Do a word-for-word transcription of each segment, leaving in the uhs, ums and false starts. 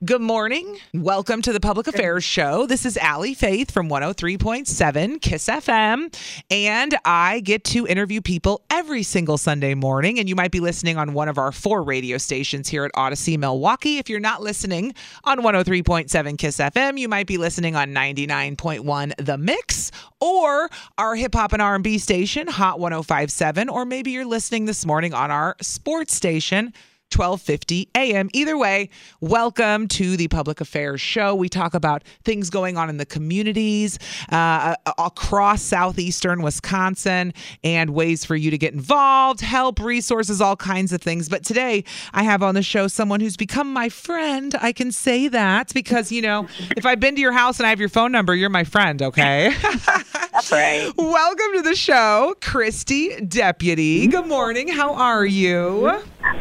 Good morning. Welcome to the Public Affairs Show. This is Allie Faith from one oh three point seven KISS F M, and I get to interview people every single Sunday morning, and you might be listening on one of our four radio stations here at Odyssey, Milwaukee. If you're not listening on one oh three point seven KISS F M, you might be listening on ninety-nine point one The Mix, or our hip-hop and R and B station, Hot one oh five point seven, or maybe you're listening this morning on our sports station, twelve fifty A M. Either way, welcome to the Public Affairs Show. We talk about things going on in the communities uh, across southeastern Wisconsin and ways for you to get involved, help, resources, all kinds of things. But today I have on the show someone who's become my friend. I can say that because, you know, if I've been to your house and I have your phone number, you're my friend, okay? That's right. Welcome to the show, Christy Deputy. Good morning. How are you?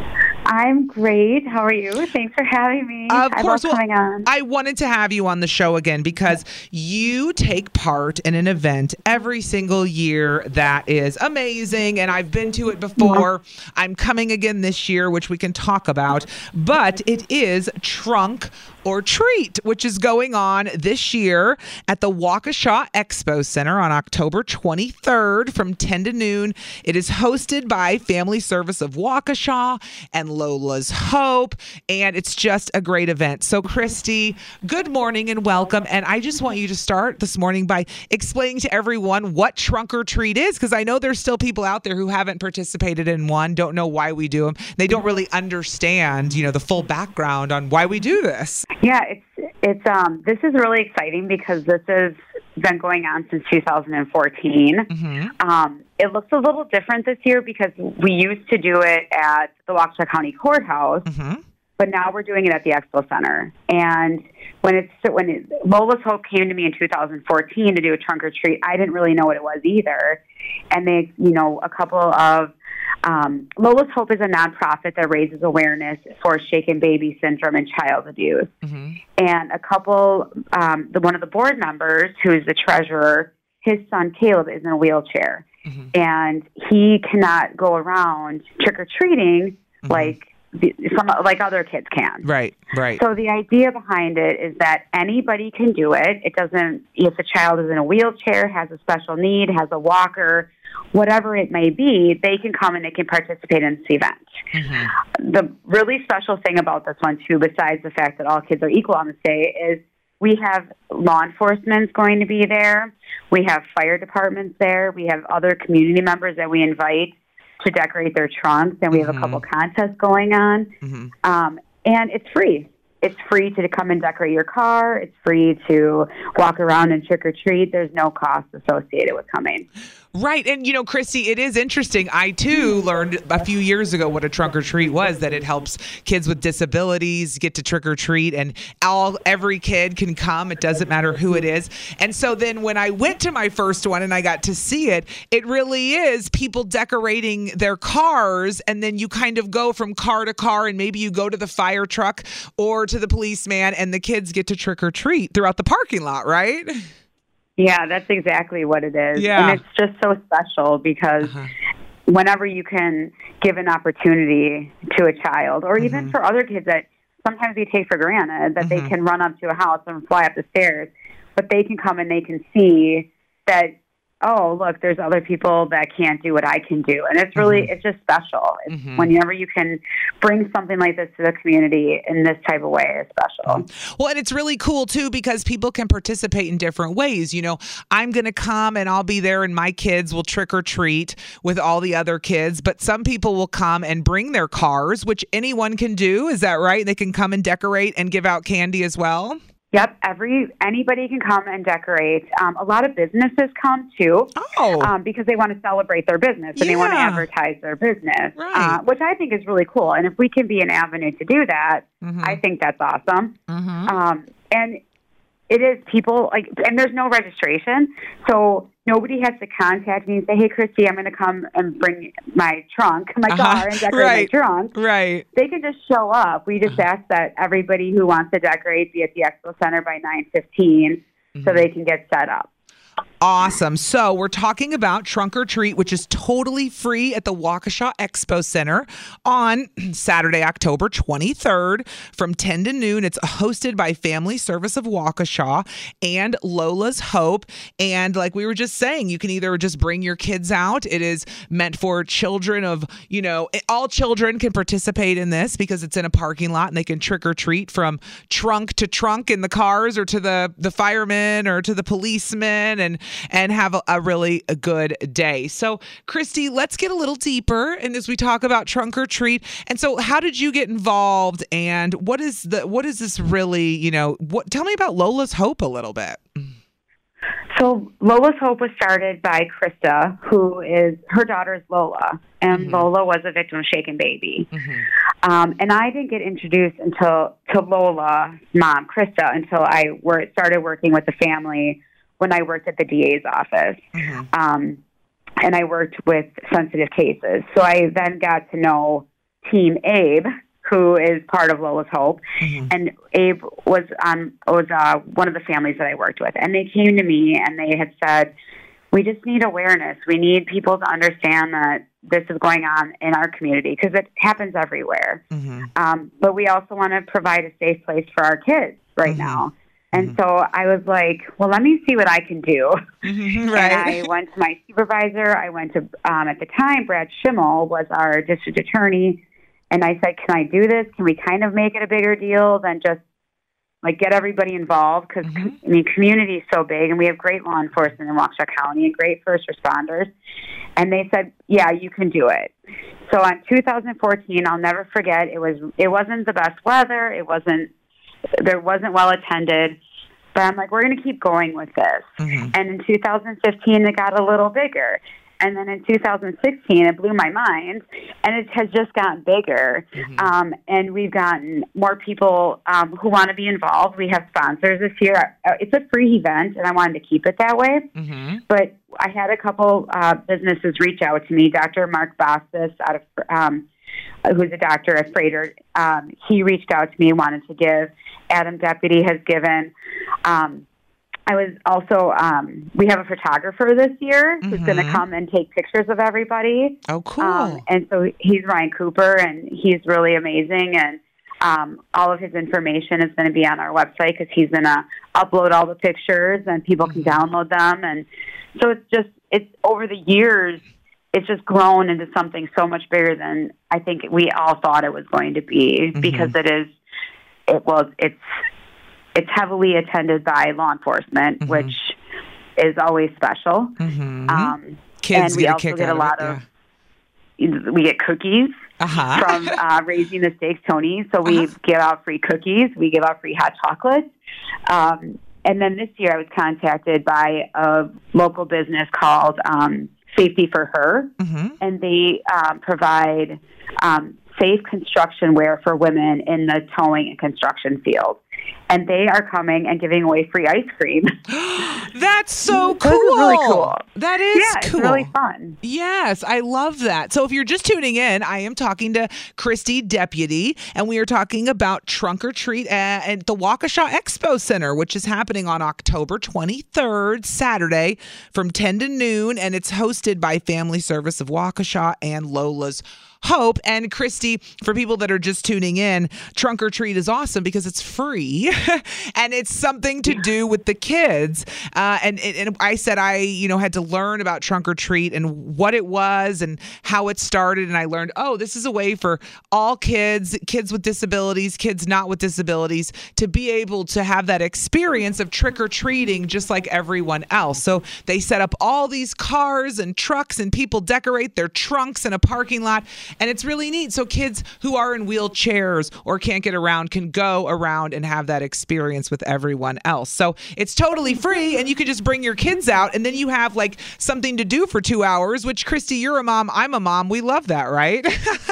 I'm great. How are you? Thanks for having me. Of I course. love coming well, on. I wanted to have you on the show again because you take part in an event every single year that is amazing, and I've been to it before. Yeah. I'm coming again this year, which we can talk about, but it is Trunk or Treat, which is going on this year at the Waukesha Expo Center on October twenty-third from ten to noon. It is hosted by Family Service of Waukesha and Lola's Hope, and it's just a great event. So, Christy, good morning and welcome. And I just want you to start this morning by explaining to everyone what Trunk or Treat is, because I know there's still people out there who haven't participated in one, don't know why we do them. They don't really understand, you know, the full background on why we do this. Yeah, it's it's um this is really exciting because this has been going on since two thousand fourteen. Mm-hmm. Um, it looks a little different this year because we used to do it at the Waukesha County Courthouse, mm-hmm. but now we're doing it at the Expo Center. And when it's when it, Lola's Hope came to me in two thousand fourteen to do a Trunk or Treat, I didn't really know what it was either. And they, you know, a couple of Um, Lola's Hope is a nonprofit that raises awareness for shaken baby syndrome and child abuse. Mm-hmm. And a couple, um, the, one of the board members, who is the treasurer, his son Caleb is in a wheelchair. Mm-hmm. And he cannot go around trick-or-treating mm-hmm. like some like other kids can. Right, right. So the idea behind it is that anybody can do it. It doesn't, if a child is in a wheelchair, has a special need, has a walker, whatever it may be, they can come and they can participate in this event. Mm-hmm. The really special thing about this one, too, besides the fact that all kids are equal on this day, is we have law enforcement going to be there. We have fire departments there. We have other community members that we invite to decorate their trunks, and we have mm-hmm. a couple contests going on. Mm-hmm. Um, and it's free. It's free to come and decorate your car. It's free to walk around and trick-or-treat. There's no cost associated with coming. Right. And, you know, Christy, it is interesting. I, too, learned a few years ago what a trunk or treat was, that it helps kids with disabilities get to trick or treat, and all every kid can come. It doesn't matter who it is. And so then when I went to my first one and I got to see it, it really is people decorating their cars, and then you kind of go from car to car, and maybe you go to the fire truck or to the policeman, and the kids get to trick or treat throughout the parking lot, right? Yeah, that's exactly what it is. Yeah. And it's just so special because uh-huh. whenever you can give an opportunity to a child, or mm-hmm. even for other kids that sometimes we take for granted, that mm-hmm. they can run up to a house and fly up the stairs, but they can come and they can see that, oh, look, there's other people that can't do what I can do. And it's really, mm-hmm. it's just special. It's mm-hmm. whenever you can bring something like this to the community in this type of way, it's special. Well, and it's really cool, too, because people can participate in different ways. You know, I'm going to come and I'll be there and my kids will trick or treat with all the other kids. But some people will come and bring their cars, which anyone can do. Is that right? They can come and decorate and give out candy as well? Yep, every anybody can come and decorate. Um, a lot of businesses come too, oh. um, because they want to celebrate their business and yeah. they want to advertise their business, right. uh, which I think is really cool. And if we can be an avenue to do that, mm-hmm. I think that's awesome. Mm-hmm. Um, and it is people like, and there's no registration, so nobody has to contact me and say, "Hey, Christy, I'm going to come and bring my trunk, my uh-huh. car, and decorate right. my trunk." Right. They can just show up. We just ask that everybody who wants to decorate be at the Expo Center by nine fifteen, mm-hmm. so they can get set up. Awesome. So we're talking about Trunk or Treat, which is totally free at the Waukesha Expo Center on Saturday, October twenty-third from ten to noon. It's hosted by Family Service of Waukesha and Lola's Hope. And like we were just saying, you can either just bring your kids out. It is meant for children of, you know, all children can participate in this because it's in a parking lot and they can trick or treat from trunk to trunk in the cars or to the, the firemen or to the policemen and and have a, a really a good day. So, Christy, let's get a little deeper and as we talk about Trunk or Treat. And so, how did you get involved? And what is the what is this really? You know, what? Tell me about Lola's Hope a little bit. So, Lola's Hope was started by Krista, who is her daughter is Lola, and mm-hmm. Lola was a victim of shaken baby. Mm-hmm. Um, and I didn't get introduced until to Lola's mom, Krista, until I were, started working with the family. When I worked at the D A's office, mm-hmm. um, and I worked with sensitive cases. So I then got to know Team Abe, who is part of Lola's Hope, mm-hmm. and Abe was on was uh, one of the families that I worked with. And they came to me and they had said, we just need awareness. We need people to understand that this is going on in our community because it happens everywhere. Mm-hmm. Um, but we also want to provide a safe place for our kids right mm-hmm. now. And mm-hmm. so I was like, well, let me see what I can do. Mm-hmm, right. And I went to my supervisor. I went to, um, at the time, Brad Schimmel was our district attorney. And I said, can I do this? Can we kind of make it a bigger deal than just, like, get everybody involved? Because, mm-hmm. I mean, community is so big, and we have great law enforcement in Waukesha County and great first responders. And they said, yeah, you can do it. So in two thousand fourteen, I'll never forget, it, was, it wasn't the best weather. It wasn't, there wasn't well attended. But I'm like, we're going to keep going with this. Mm-hmm. And in two thousand fifteen, it got a little bigger. And then in two thousand sixteen, it blew my mind. And it has just gotten bigger. Mm-hmm. Um, and we've gotten more people um, who want to be involved. We have sponsors this year. It's a free event, and I wanted to keep it that way. Mm-hmm. But I had a couple uh, businesses reach out to me. Doctor Mark Bostis, out of um, who's a doctor at Freighter, um, he reached out to me and wanted to give. Adam Deputy has given. Um, I was also, um, we have a photographer this year who's mm-hmm. going to come and take pictures of everybody. Oh, cool. Um, and so he's Ryan Cooper, and he's really amazing. And um, all of his information is going to be on our website because he's going to upload all the pictures and people can mm-hmm. download them. And so it's just, it's over the years, it's just grown into something so much bigger than I think we all thought it was going to be mm-hmm. because it is, it was, it's, it's heavily attended by law enforcement, mm-hmm. which is always special. Mm-hmm. Um, Kids and we get also a kick get out a lot of, of, yeah. we get cookies uh-huh. from uh, Raising the Stakes Tony. So we uh-huh. give out free cookies. We give out free hot chocolate. Um, and then this year I was contacted by a local business called um, Safety for Her. Mm-hmm. And they um, provide um, safe construction wear for women in the towing and construction field. And they are coming and giving away free ice cream. That's so cool. This is really cool. That is yeah, cool. It's really fun. Yes, I love that. So if you're just tuning in, I am talking to Christy Deputy, and we are talking about Trunk or Treat at, at the Waukesha Expo Center, which is happening on October twenty-third, Saturday, from ten to noon, and it's hosted by Family Service of Waukesha and Lola's Hope. And Christy, for people that are just tuning in, Trunk or Treat is awesome because it's free and it's something to do with the kids. Uh, and, and I said I, you know, had to learn about Trunk or Treat and what it was and how it started. And I learned, oh, this is a way for all kids, kids with disabilities, kids not with disabilities, to be able to have that experience of trick or treating just like everyone else. So they set up all these cars and trucks and people decorate their trunks in a parking lot. And it's really neat. So kids who are in wheelchairs or can't get around can go around and have that experience with everyone else. So it's totally free, and you can just bring your kids out, and then you have like something to do for two hours, which, Christy, you're a mom, I'm a mom. We love that, right?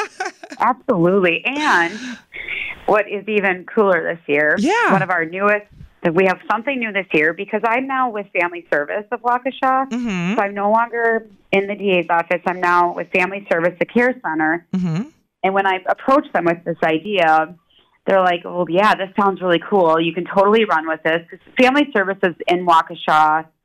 Absolutely. And what is even cooler this year, yeah. one of our newest, we have something new this year because I'm now with Family Service of Waukesha. Mm-hmm. So I'm no longer in the D A's office. I'm now with Family Service, the Care Center. Mm-hmm. And when I approached them with this idea, they're like, oh, yeah, this sounds really cool. You can totally run with this. Family Services in Waukesha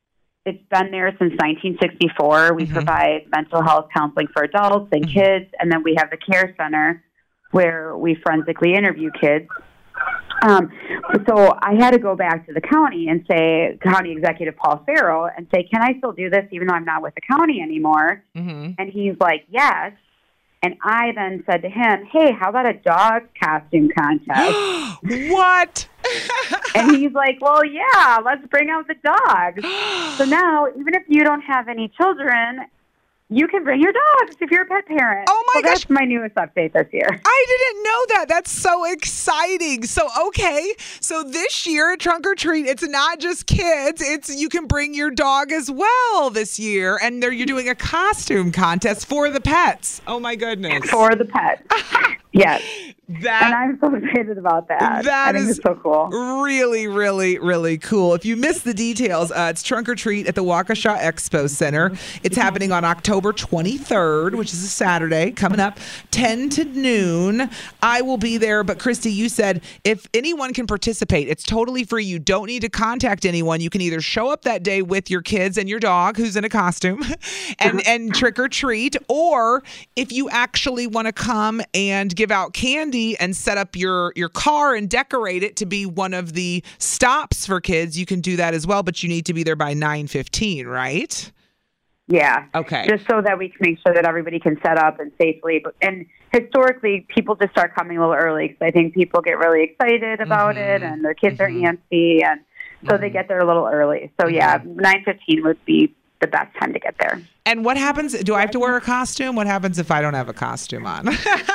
it's been there since nineteen sixty-four. We mm-hmm. provide mental health counseling for adults and mm-hmm. kids, and then we have the care center where we forensically interview kids. Um, so I had to go back to the county and say, County Executive Paul Farrow, and say, can I still do this even though I'm not with the county anymore? Mm-hmm. And he's like, yes. And I then said to him, hey, how about a dog costume contest? What? And he's like, well, yeah, let's bring out the dogs. So now, even if you don't have any children, you can bring your dogs if you're a pet parent. Oh, my so gosh. That's my newest update this year. I didn't know that. That's so exciting. So, okay. So this year at Trunk or Treat, it's not just kids. It's you can bring your dog as well this year. And there you're doing a costume contest for the pets. Oh, my goodness. For the pets. Yes. That, and I'm so excited about that. That I think is it's so cool. Really, really, really cool. If you missed the details, uh, it's Trunk or Treat at the Waukesha Expo Center. It's happening on October twenty-third, which is a Saturday, coming up ten to noon. I will be there. But Christy, you said if anyone can participate, it's totally free. You don't need to contact anyone. You can either show up that day with your kids and your dog, who's in a costume, and, and trick or treat, or if you actually want to come and give out candy and set up your, your car and decorate it to be one of the stops for kids, you can do that as well, but you need to be there by nine fifteen, right? Yeah. Okay. Just so that we can make sure that everybody can set up and safely. And historically, people just start coming a little early because I think people get really excited about mm-hmm. it and their kids mm-hmm. are antsy, and so mm-hmm. they get there a little early. So, mm-hmm. yeah, nine fifteen would be the best time to get there. And what happens? Do I have to wear a costume? What happens if I don't have a costume on?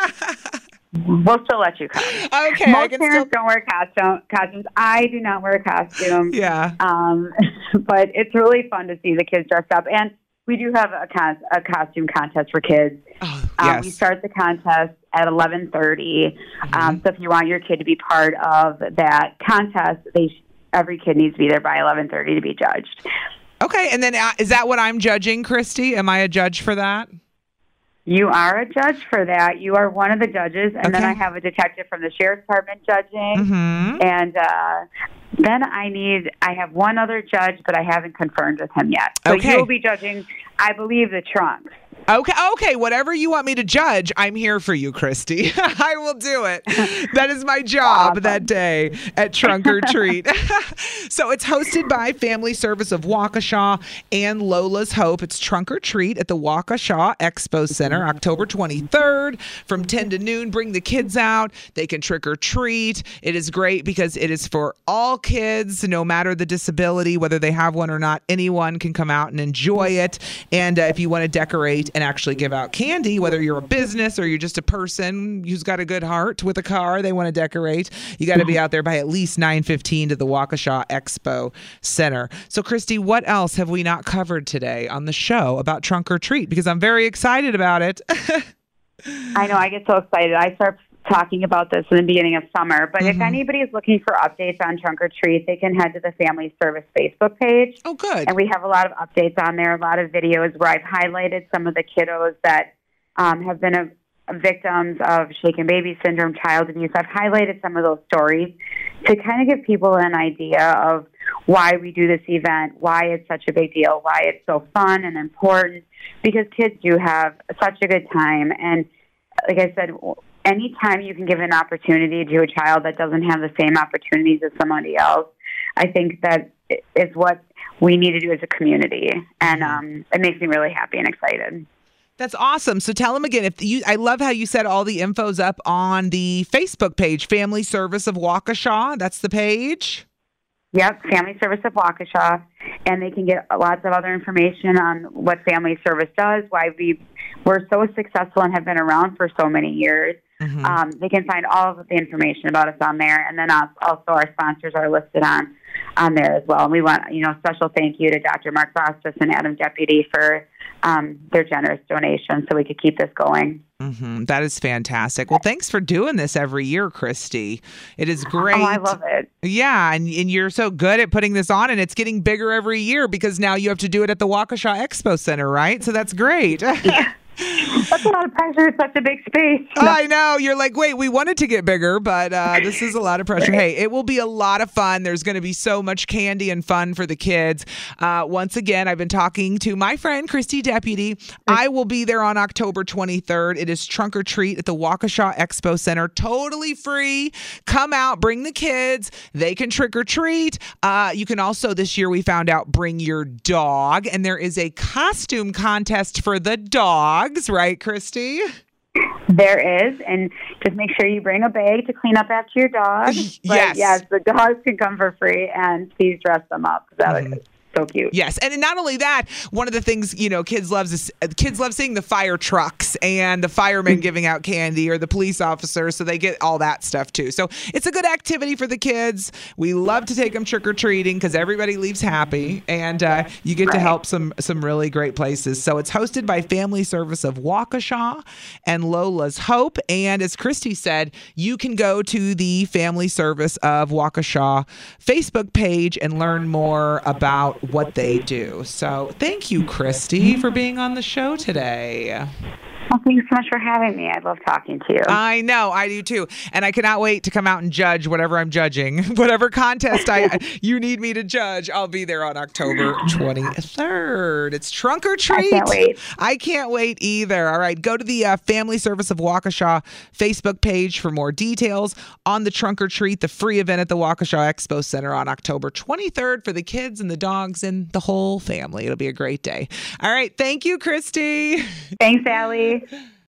We'll still let you come. Okay. Most I can parents still... don't wear costume, costumes. I do not wear a costume. Yeah. Um, but it's really fun to see the kids dressed up. And we do have a, con- a costume contest for kids. Oh, um, yes. We start the contest at eleven thirty. Mm-hmm. Um, so if you want your kid to be part of that contest, they sh- every kid needs to be there by eleven thirty to be judged. Okay. And then uh, is that what I'm judging, Christy? Am I a judge for that? You are a judge for that. You are one of the judges. And okay. then I have a detective from the Sheriff's Department judging. Mm-hmm. And uh, then I need, I have one other judge, but I haven't confirmed with him yet. So okay. you'll be judging, I believe, the trunks. Okay, okay. Whatever you want me to judge, I'm here for you, Christy. I will do it. That is my job awesome. That day at Trunk or Treat. So it's hosted by Family Service of Waukesha and Lola's Hope. It's Trunk or Treat at the Waukesha Expo Center, October twenty-third from ten to noon. Bring the kids out. They can trick or treat. It is great because it is for all kids, no matter the disability, whether they have one or not. Anyone can come out and enjoy it. And uh, if you want to decorate and actually give out candy, whether you're a business or you're just a person who's got a good heart with a car, they want to decorate, you got to be out there by at least nine fifteen to the Waukesha Expo Center. So, Christy, what else have we not covered today on the show about Trunk or Treat? Because I'm very excited about it. I know. I get so excited. I start talking about this in the beginning of summer. But mm-hmm. if anybody is looking for updates on Trunk or Treat, they can head to the Family Service Facebook page. Oh, good. And we have a lot of updates on there, a lot of videos where I've highlighted some of the kiddos that um, have been a, a victims of shaken baby syndrome, child abuse. I've highlighted some of those stories to kind of give people an idea of why we do this event, why it's such a big deal, why it's so fun and important, because kids do have such a good time. And like I said, anytime you can give an opportunity to a child that doesn't have the same opportunities as somebody else, I think that is what we need to do as a community. And um, it makes me really happy and excited. That's awesome. So tell them again, if you, I love how you said all the info's up on the Facebook page, Family Service of Waukesha. That's the page. Yep, Family Service of Waukesha, and they can get lots of other information on what Family Service does, why we, we're so successful and have been around for so many years. Mm-hmm. Um, they can find all of the information about us on there, and then also our sponsors are listed on on there as well. And we want, you know, special thank you to Doctor Mark Frostis and Adam Deputy for um, their generous donation so we could keep this going. Mm-hmm. That is fantastic. Well, thanks for doing this every year, Christy. It is great. Oh, I love it. Yeah, and, and you're so good at putting this on, and it's getting bigger every year because now you have to do it at the Waukesha Expo Center, right? So that's great. Yeah. That's a lot of pressure. It's such a big space. No. I know. You're like, wait, we wanted to get bigger, but uh, this is a lot of pressure. Hey, it will be a lot of fun. There's going to be so much candy and fun for the kids. Uh, once again, I've been talking to my friend, Christy Deputy. I will be there on October twenty-third. It is Trunk or Treat at the Waukesha Expo Center. Totally free. Come out, bring the kids. They can trick or treat. Uh, you can also, this year we found out, bring your dog. And there is a costume contest for the dog. Right, Christy? There is, and just make sure you bring a bag to clean up after your dog. But yes. Yes, the dogs can come for free, and please dress them up. That mm-hmm. is so cute. Yes, and not only that, one of the things, you know, kids loves is, kids love seeing the fire trucks and the firemen giving out candy or the police officers, so they get all that stuff too. So it's a good activity for the kids. We love to take them trick-or-treating because everybody leaves happy, and uh, you get right. to help some some really great places. So it's hosted by Family Service of Waukesha and Lola's Hope, and as Christy said, you can go to the Family Service of Waukesha Facebook page and learn more about what they do. So thank you, Christy, for being on the show today. Well, thanks so much for having me. I love talking to you. I know, I do too. And I cannot wait to come out and judge whatever I'm judging. Whatever contest I you need me to judge, I'll be there on October twenty-third. It's Trunk or Treat. I can't wait. I can't wait either. All right, go to the uh, Family Service of Waukesha Facebook page for more details on the Trunk or Treat, the free event at the Waukesha Expo Center on October twenty-third for the kids and the dogs and the whole family. It'll be a great day. All right, thank you, Christy. Thanks, Allie.